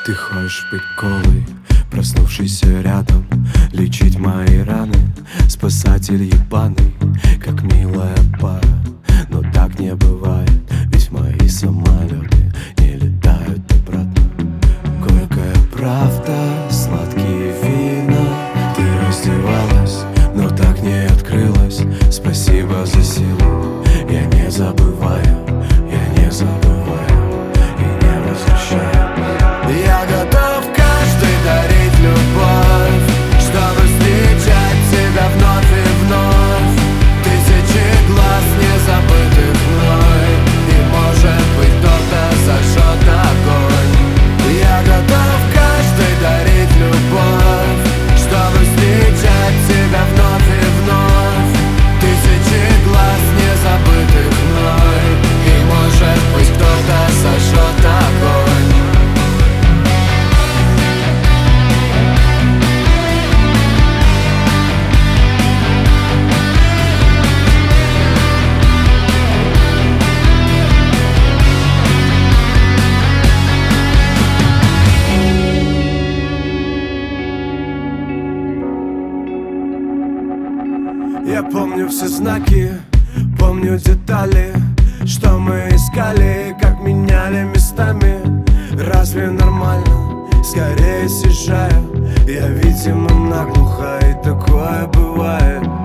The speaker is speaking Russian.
Ты хочешь быть голой, проснувшийся рядом, лечить мои раны, спасатель ебаный, как милая пара. Но так не бывает, ведь мои самолеты не летают обратно. Горькая правда, сладкие вина. Ты раздевалась, но так не открылась. Спасибо за силу, я не забываю, я не забываю и не возвращаю. Я готов каждый дарить любовь, чтобы встречать тебя вновь и вновь. Тысячи глаз, не забытых мной, и может быть кто-то зажжет огонь. Я готов каждый дарить любовь, чтобы встречать тебя вновь и вновь. Тысячи глаз, не забытых мной, и может быть кто-то зажжет огонь. Я помню все знаки, помню детали, что мы искали, как меняли местами. Разве нормально? Скорее съезжаю. Я, видимо, наглухо, и такое бывает.